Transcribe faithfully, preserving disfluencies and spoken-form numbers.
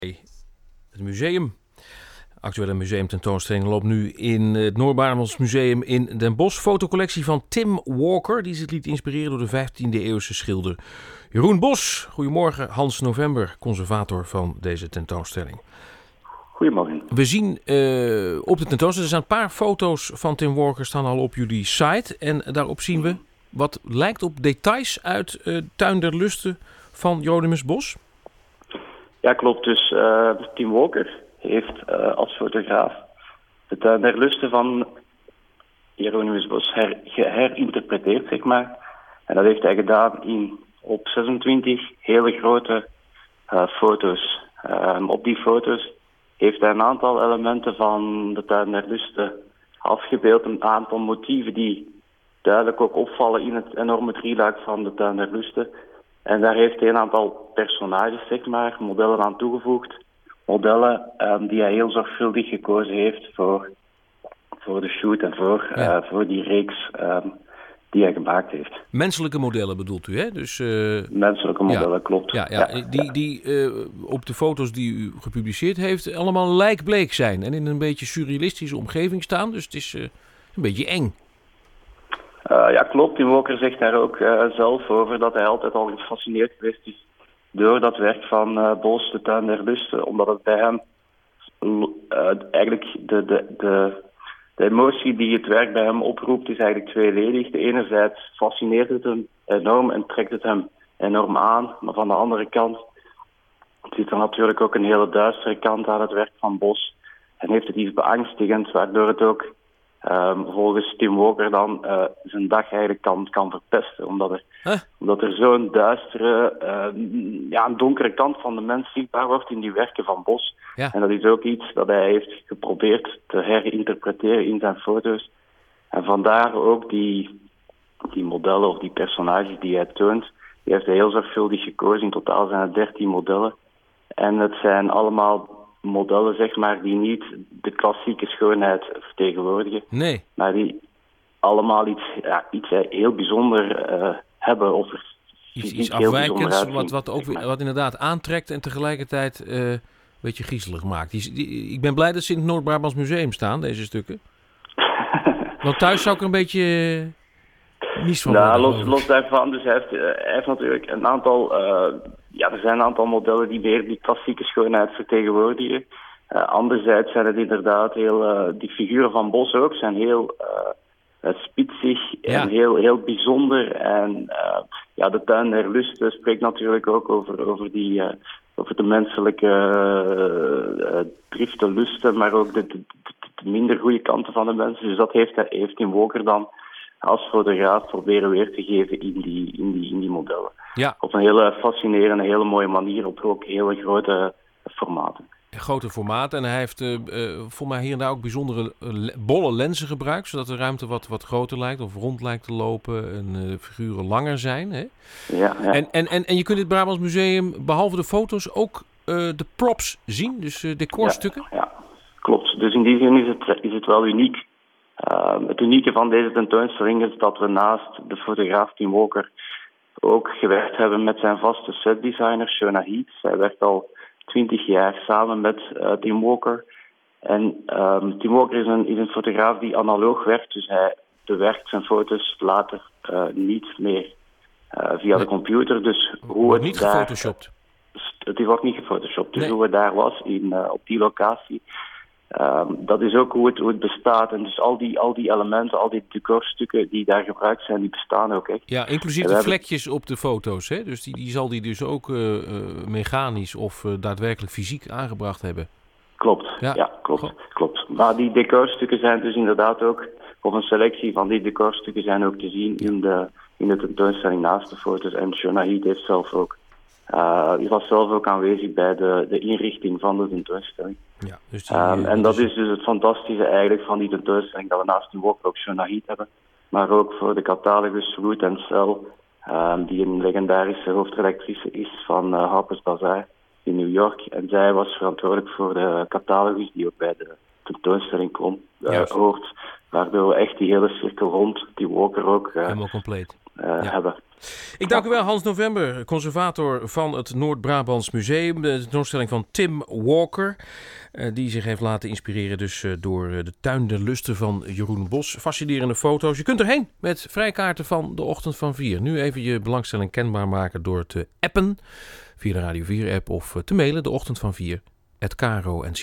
Het museum. Actuele museumtentoonstelling loopt nu in het Noord-Brabants Museum in Den Bosch. Fotocollectie van Tim Walker, die zich liet inspireren door de vijftiende eeuwse schilder Jeroen Bosch. Goedemorgen, Hans November, conservator van deze tentoonstelling. Goedemorgen. We zien uh, op de tentoonstelling, er staan een paar foto's van Tim Walker staan al op jullie site. En daarop zien we wat lijkt op details uit uh, Tuin der Lusten van Hieronymus Bosch. Ja, klopt. Dus uh, Tim Walker heeft uh, als fotograaf de Tuin der Lusten van Hieronymus Bosch her, geherinterpreteerd, zeg maar. En dat heeft hij gedaan in, op zesentwintig hele grote uh, foto's. Um, op die foto's heeft hij een aantal elementen van de Tuin der Lusten afgebeeld. Een aantal motieven die duidelijk ook opvallen in het enorme drieluik van de Tuin der Lusten. En daar heeft hij een aantal personages, zeg maar, modellen aan toegevoegd. Modellen um, die hij heel zorgvuldig gekozen heeft voor, voor de shoot en voor, ja. uh, voor die reeks um, die hij gemaakt heeft. Menselijke modellen bedoelt u, hè? Dus, uh... Menselijke modellen, ja. klopt. Ja, ja. ja. Die, die uh, op de foto's die u gepubliceerd heeft allemaal lijkbleek zijn. En in een beetje surrealistische omgeving staan. Dus het is uh, een beetje eng. Uh, ja, klopt. Tim Walker zegt daar ook uh, zelf over dat hij altijd al gefascineerd geweest is door dat werk van uh, Bosch, de Tuin der Lusten. Omdat het bij hem uh, eigenlijk de, de, de, de emotie die het werk bij hem oproept is eigenlijk tweeledig. De enerzijds fascineert het hem enorm en trekt het hem enorm aan. Maar van de andere kant zit er natuurlijk ook een hele duistere kant aan het werk van Bosch. En heeft het iets beangstigends, waardoor het ook Um, volgens Tim Walker dan uh, zijn dag eigenlijk kan, kan verpesten. Omdat er, huh? omdat er zo'n duistere, uh, ja, een donkere kant van de mens zichtbaar wordt in die werken van Bosch. Ja. En dat is ook iets dat hij heeft geprobeerd te herinterpreteren in zijn foto's. En vandaar ook die, die modellen of die personages die hij toont. Die heeft hij heel zorgvuldig gekozen. In totaal zijn het dertien modellen. En het zijn allemaal modellen, zeg maar, die niet de klassieke schoonheid vertegenwoordigen. Nee. Maar die allemaal iets, ja, iets heel bijzonder uh, hebben. Of er iets, iets afwijkends, wat, wat, ook, zeg maar. wat inderdaad aantrekt en tegelijkertijd uh, een beetje griezelig maakt. Die, die, ik ben blij dat ze in het Noord-Brabants Museum staan, deze stukken. Want thuis zou ik er een beetje uh, niets van nou, worden. Los, los daarvan, dus hij heeft, uh, hij heeft natuurlijk een aantal... Uh, Ja, er zijn een aantal modellen die meer die klassieke schoonheid vertegenwoordigen. Uh, anderzijds zijn het inderdaad heel... Uh, die figuren van Bosch ook zijn heel uh, spitsig ja. en heel, heel bijzonder. En uh, ja, de Tuin der Lusten spreekt natuurlijk ook over, over, die, uh, over de menselijke uh, uh, driften, lusten, maar ook de, de, de minder goede kanten van de mensen. Dus dat heeft, heeft Tim Walker dan als fotograaf proberen weer te geven in die, in die, in die modellen. Ja. Op een hele fascinerende, hele mooie manier, op ook hele grote formaten. Grote formaten en hij heeft uh, uh, voor mij hier en daar ook bijzondere uh, bolle lenzen gebruikt, zodat de ruimte wat, wat groter lijkt of rond lijkt te lopen en uh, figuren langer zijn. Hè? Ja, ja. En, en, en, en je kunt in het Brabants Museum behalve de foto's ook uh, de props zien, dus uh, decorstukken? Ja, ja, klopt. Dus in die zin is het, is het wel uniek. Uh, het unieke van deze tentoonstelling is dat we naast de fotograaf Tim Walker ook gewerkt hebben met zijn vaste setdesigner Shona Heat. Zij werkt al twintig jaar samen met uh, Tim Walker. En um, Tim Walker is een, is een fotograaf die analoog werkt, dus hij bewerkt zijn foto's later uh, niet meer uh, via nee. de computer. Dus hoe wordt het niet daar, gefotoshopt? Het wordt niet gefotoshopt. Dus nee. hoe het daar was in, uh, op die locatie. Um, dat is ook hoe het, hoe het bestaat. En dus al die, al die elementen, al die decorstukken die daar gebruikt zijn, die bestaan ook echt. Ja, inclusief de hebben... vlekjes op de foto's. Hè? Dus die, die zal die dus ook uh, uh, mechanisch of uh, daadwerkelijk fysiek aangebracht hebben. Klopt, ja, ja klopt, Goh. klopt. Maar die decorstukken zijn dus inderdaad ook, of een selectie van die decorstukken zijn ook te zien ja. in, de, in de tentoonstelling naast de foto's. En Shona Heat heeft zelf ook, uh, die was zelf ook aanwezig bij de, de inrichting van de tentoonstelling. Ja, dus die, um, en dat is dus het fantastische eigenlijk van die tentoonstelling, dat we naast Tim Walker ook Shona Heat hebben, maar ook voor de catalogus Root and Cell, um, die een legendarische hoofdredactrice is van uh, Harper's Bazaar in New York. En zij was verantwoordelijk voor de catalogus die ook bij de tentoonstelling komt, uh, hoort, waardoor we echt die hele cirkel rond, die Walker ook... Uh, helemaal compleet. uh, ja. hebben. Ik dank u wel, Hans November, conservator van het Noord-Brabants Museum. De tentoonstelling van Tim Walker, uh, die zich heeft laten inspireren dus uh, door uh, de Tuin der Lusten van Jeroen Bos. Fascinerende foto's. Je kunt erheen met vrijkaarten van de Ochtend van vier. Nu even je belangstelling kenbaar maken door te appen via de Radio vier app of uh, te mailen de Ochtend van vier at caro en